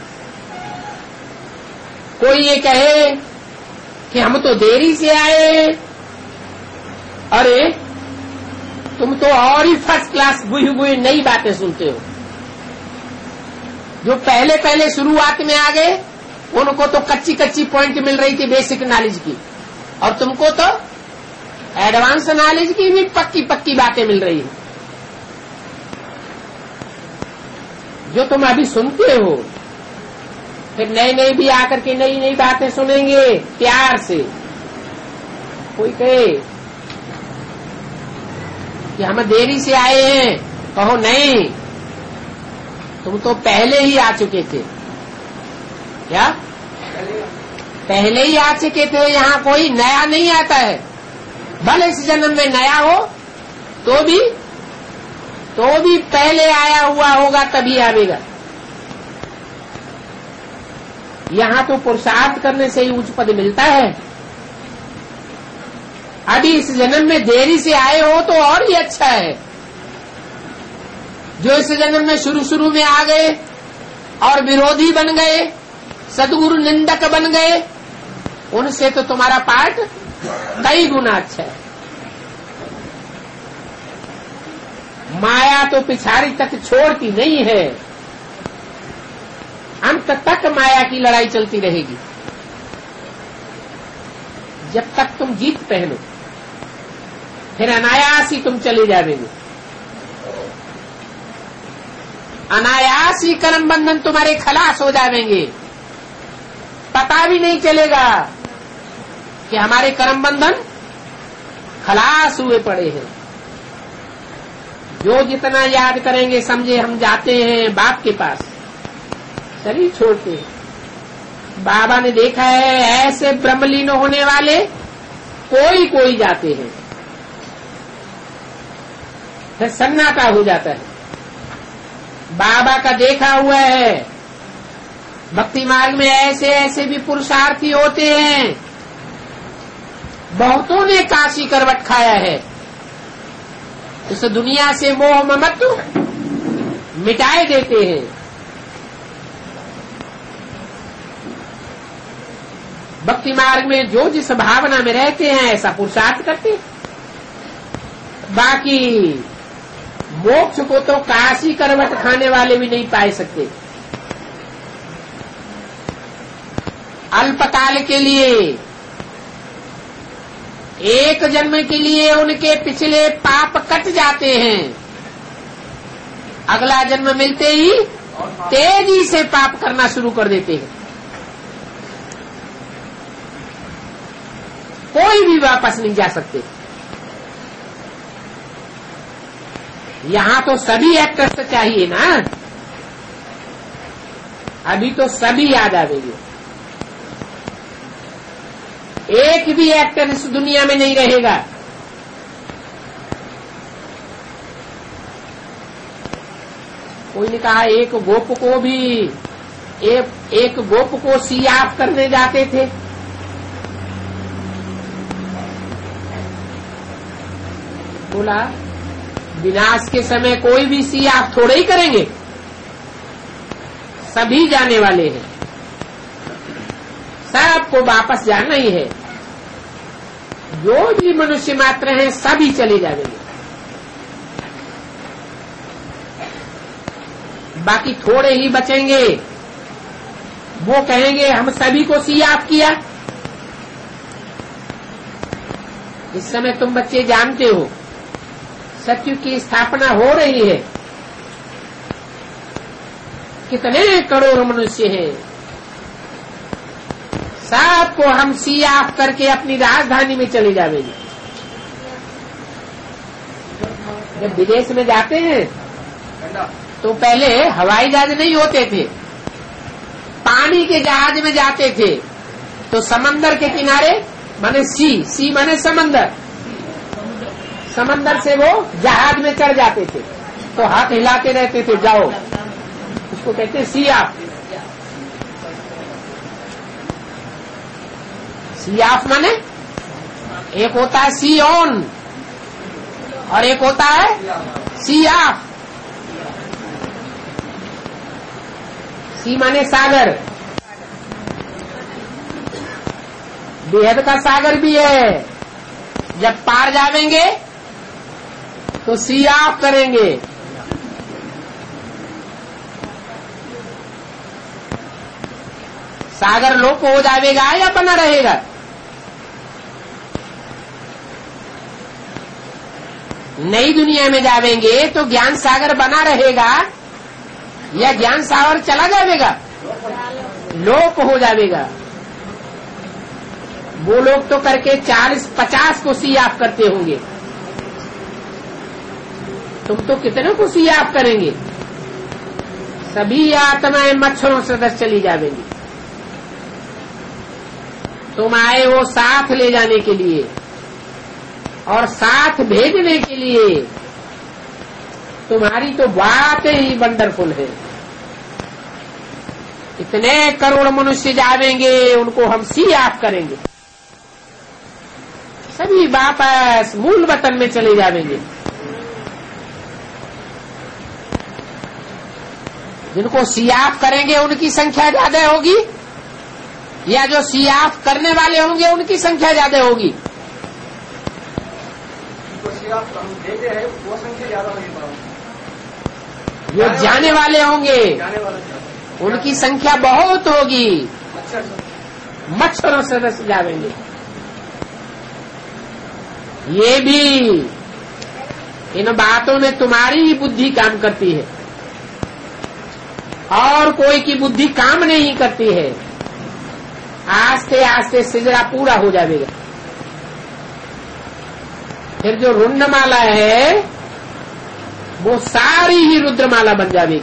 कोई ये कहे कि हम तो देरी से आए, अरे तुम तो और ही फर्स्ट क्लास बुई बुई नई बातें सुनते हो। जो पहले पहले शुरुआत में आ गए उनको तो कच्ची कच्ची पॉइंट मिल रही थी बेसिक नॉलेज की, और तुमको तो एडवांस नॉलेज की भी पक्की पक्की बातें मिल रही है। जो तुम अभी सुनते हो, फिर नए नए भी आकर के नई नई बातें सुनेंगे प्यार से। कोई कहे कि हम देरी से आए हैं, कहो नहीं, तुम तो पहले ही आ चुके थे। क्या? पहले ही आ चुके थे। यहाँ कोई नया नहीं आता है। भले इस जन्म में नया हो तो भी तो भी पहले आया हुआ होगा तभी आवेगा। यहाँ तो पुरुषार्थ करने से ही उच्च पद मिलता है। अभी इस जन्म में देरी से आए हो तो और ही अच्छा है। जो इस जन्म में शुरू शुरू में आ गए और विरोधी बन गए, सदगुरु निंदक बन गए, उनसे तो तुम्हारा पाठ कई गुना अच्छा है। माया तो पिछाड़ी तक छोड़ती नहीं है। अंत तक माया की लड़ाई चलती रहेगी। जब तक तुम जीत पहनो, फिर अनायास ही तुम चले जावेंगे। अनायास ही कर्म बंधन तुम्हारे खलास हो जावेंगे। पता भी नहीं चलेगा कि हमारे कर्म बंधन खलास हुए पड़े हैं। जो जितना याद करेंगे समझे हम जाते हैं बाप के पास, शरीर छोड़ते हैं। बाबा ने देखा है ऐसे ब्रह्मलीन होने वाले कोई कोई जाते हैं, फिर सन्नाटा हो जाता है। बाबा का देखा हुआ है भक्ति मार्ग में ऐसे ऐसे भी पुरुषार्थी होते हैं, बहुतों ने काशी करवट खाया है। इस दुनिया से मोह ममत्व मिटाए देते हैं। भक्ति मार्ग में जो जिस भावना में रहते हैं ऐसा पुरुषार्थ करते हैं। बाकी मोक्ष को तो काशी करवट खाने वाले भी नहीं पाए सकते। अल्पकाल के लिए, एक जन्म के लिए उनके पिछले पाप कट जाते हैं। अगला जन्म मिलते ही तेजी से पाप करना शुरू कर देते हैं। कोई भी वापस नहीं जा सकते। यहां तो सभी एक्टर्स चाहिए ना, अभी तो सभी याद आवेंगे। एक भी एक्टर इस दुनिया में नहीं रहेगा। कोई ने कहा एक गोप को भी एक, एक गोप को सियाफ करने जाते थे। बोला विनाश के समय कोई भी सियाफ थोड़े ही करेंगे, सभी जाने वाले हैं। सबको वापस जाना ही है। जो भी मनुष्य मात्र हैं सभी चले जाएंगे। बाकी थोड़े ही बचेंगे। वो कहेंगे हम सभी को सियाफ किया। इस समय तुम बच्चे जानते हो सतयुग की स्थापना हो रही है। कितने करोड़ मनुष्य हैं, सबको हम सियाफ करके अपनी राजधानी में चले जाएंगे। जब विदेश में जाते हैं तो पहले हवाई जहाज नहीं होते थे, पानी के जहाज में जाते थे। तो समंदर के किनारे माने सी सी माने समंदर, समंदर से वो जहाज में चढ़ जाते थे। तो हाथ हिलाते रहते थे, जाओ। उसको कहते सियाफ। सियाफ माने एक होता है सी ऑन और एक होता है सियाफ। सी माने सागर, बेहद का सागर भी है। जब पार जावेंगे तो सियाफ करेंगे। सागर लोप हो जाएगा या बना रहेगा? नई दुनिया में जावेंगे तो ज्ञान सागर बना रहेगा या ज्ञान सागर चला जाएगा? लोप हो जाएगा। वो लोग तो करके चालीस पचास को सियाफ करते होंगे, तुम तो कितने को सियाफ करेंगे? सभी आत्माएं मच्छरों से दस चली जाएंगी। तुम आए हो साथ ले जाने के लिए और साथ भेजने के लिए। तुम्हारी तो बात ही वंडरफुल है। इतने करोड़ मनुष्य जावेंगे, उनको हम सियाफ करेंगे। सभी वापस मूल वतन में चले जावेंगे। जिनको सियाफ करेंगे उनकी संख्या ज्यादा होगी या जो सियाफ करने वाले होंगे उनकी संख्या ज्यादा होगी? वो संख्या ज्यादा होगी। जो जाने वाले होंगे उनकी संख्या बहुत होगी। मच्छरों से रस जावेंगे। ये भी इन बातों में तुम्हारी ही बुद्धि काम करती है और कोई की बुद्धि काम नहीं करती है। आस्ते आस्ते सिजरा पूरा हो जाएगा। फिर जो रुंडमाला है वो सारी ही रुद्रमाला बन जाएगी।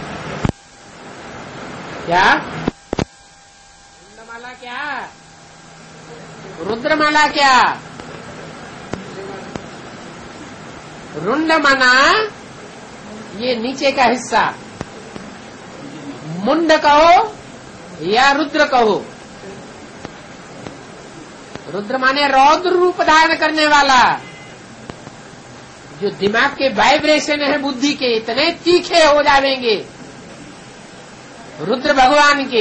क्या रुंडमाला, क्या रुद्रमाला? क्या रुंडमाला ये नीचे का हिस्सा, मुंड कहो या रुद्र कहो। रुद्र माने रौद्र रूप धारण करने वाला। जो दिमाग के वाइब्रेशन है बुद्धि के इतने तीखे हो जाएंगे रुद्र भगवान के,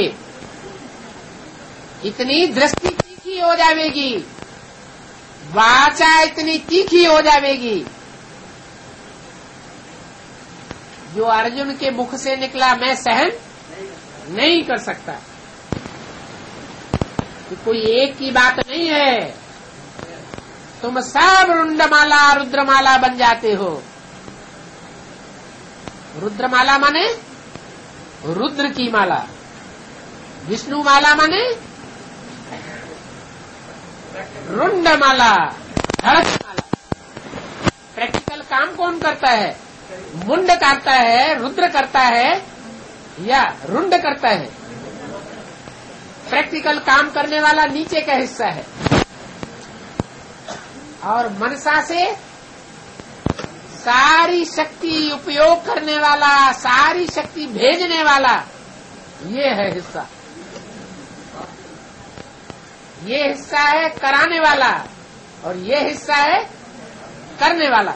इतनी दृष्टि तीखी हो जाएगी, वाचा इतनी तीखी हो जाएगी। जो अर्जुन के मुख से निकला मैं सहन नहीं कर सकता। कि कोई एक की बात नहीं है, तुम सब रुंडमाला रुद्रमाला बन जाते हो। रुद्रमाला माने रुद्र की माला, विष्णु माला माने रुंडमाला, धड़क माला। प्रैक्टिकल काम कौन करता है? मुंड करता है, रुद्र करता है या रुंड करता है? प्रैक्टिकल काम करने वाला नीचे का हिस्सा है और मनसा से सारी शक्ति उपयोग करने वाला, सारी शक्ति भेजने वाला ये है हिस्सा। ये हिस्सा है कराने वाला और ये हिस्सा है करने वाला।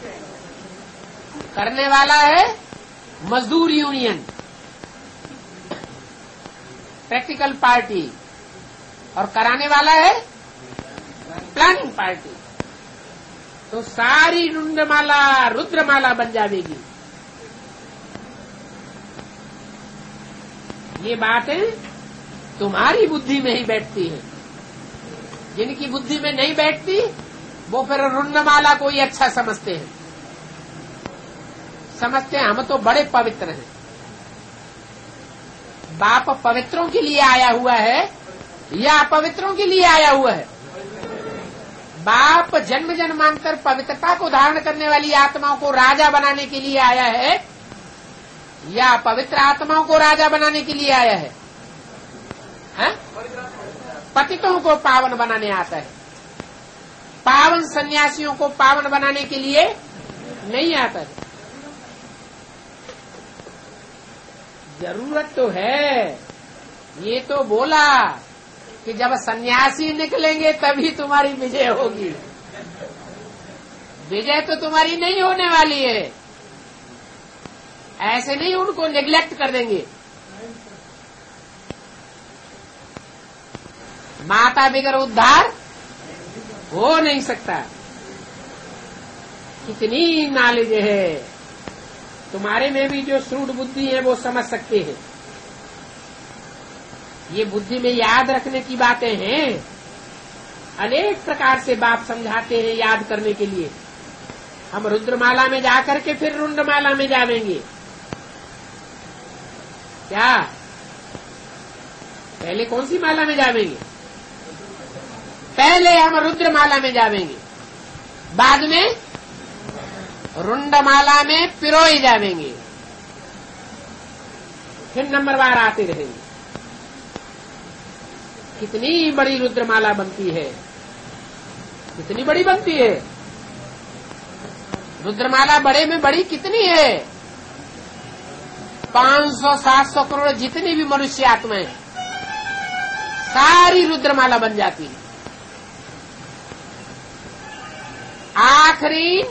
करने वाला है मजदूर यूनियन, प्रैक्टिकल पार्टी, और कराने वाला है प्लानिंग पार्टी। तो सारी रुंडमाला रुद्रमाला बन जाएगी। ये बातें तुम्हारी बुद्धि में ही बैठती है। जिनकी बुद्धि में नहीं बैठती वो फिर रुंडमाला को ही अच्छा समझते हैं। समझते हैं हम तो बड़े पवित्र हैं। बाप पवित्रों के लिए आया हुआ है या अपवित्रों के लिए आया हुआ है? बाप जन्म जन्मांतर पवित्रता को धारण करने वाली आत्माओं को राजा बनाने के लिए आया है या पवित्र आत्माओं को राजा बनाने के लिए आया है? है? पतितों को पावन बनाने आता है। पावन सन्यासियों को पावन बनाने के लिए नहीं आता है। जरूरत तो है। ये तो बोला कि जब सन्यासी निकलेंगे तभी तुम्हारी विजय होगी। विजय तो तुम्हारी नहीं होने वाली है। ऐसे नहीं उनको नेग्लेक्ट कर देंगे। माता बिगर उद्धार हो नहीं सकता। कितनी नॉलेज है तुम्हारे में भी। जो श्रूड बुद्धि है वो समझ सकते हैं। ये बुद्धि में याद रखने की बातें हैं। अनेक प्रकार से बाप समझाते हैं याद करने के लिए। हम रुद्रमाला में जाकर के फिर रुंडमाला में जावेंगे। क्या पहले कौन सी माला में जावेंगे? पहले हम रुद्रमाला में जावेंगे, बाद में रुंडमाला में पिरोई जावेंगे। फिर नंबरवार आते रहेंगे। कितनी बड़ी रुद्रमाला बनती है, कितनी बड़ी बनती है रुद्रमाला। बड़े में बड़ी कितनी है? पांच सौ सात सौ करोड़ जितनी भी मनुष्य आत्माएं सारी रुद्रमाला बन जाती है। आखिरी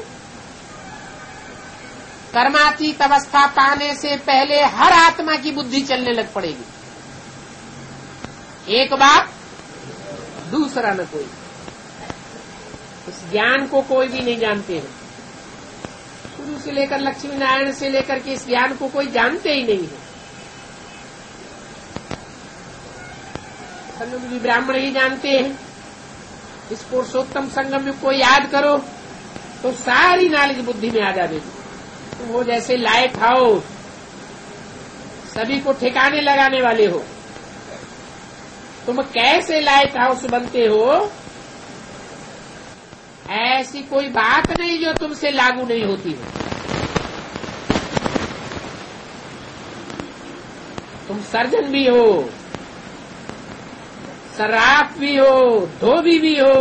कर्मातीत अवस्था पाने से पहले हर आत्मा की बुद्धि चलने लग पड़ेगी। एक बाप दूसरा न कोई। इस ज्ञान को कोई भी नहीं जानते हैं। शुरू से लेकर लक्ष्मी नारायण से लेकर के इस ज्ञान को कोई जानते ही नहीं है। संत भी ब्राह्मण ही जानते हैं, इस पुरुषोत्तम संगम युग को याद करो तो सारी नॉलेज बुद्धि में आ जाएगी। तुम वो जैसे लाइट हाउस सभी को ठिकाने लगाने वाले हो। तुम कैसे लाइट हाउस बनते हो, ऐसी कोई बात नहीं जो तुमसे लागू नहीं होती है। तुम सर्जन भी हो, सर्राफ भी हो, धोबी भी हो,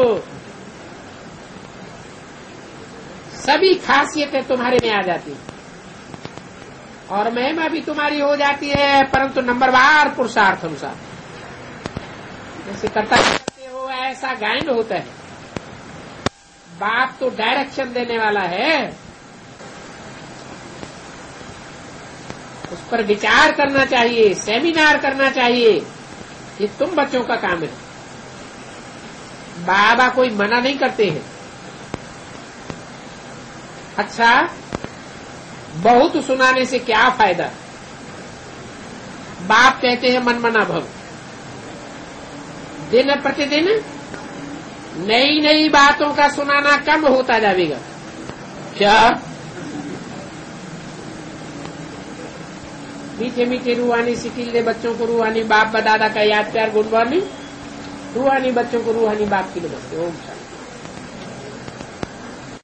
सभी खासियतें तुम्हारे में आ जाती है और महिमा भी तुम्हारी हो जाती है, परंतु नंबरवार पुरुषार्थ अनुसार। जैसे करता करते हो ऐसा गायन होता है। बाप तो डायरेक्शन देने वाला है, उस पर विचार करना चाहिए, सेमिनार करना चाहिए, ये तुम बच्चों का काम है। बाबा कोई मना नहीं करते हैं। अच्छा, बहुत सुनाने से क्या फायदा। बाप कहते हैं मन मना भव। दिन प्रतिदिन नई नई बातों का सुनाना कम होता जाएगा। क्या मीठे मीठे रूहानी सिकिल दे बच्चों को रूहानी बाप दादा का याद प्यार गुणवानी, रूहानी बच्चों को रूहानी बाप की नमस्ते। ओम शांति।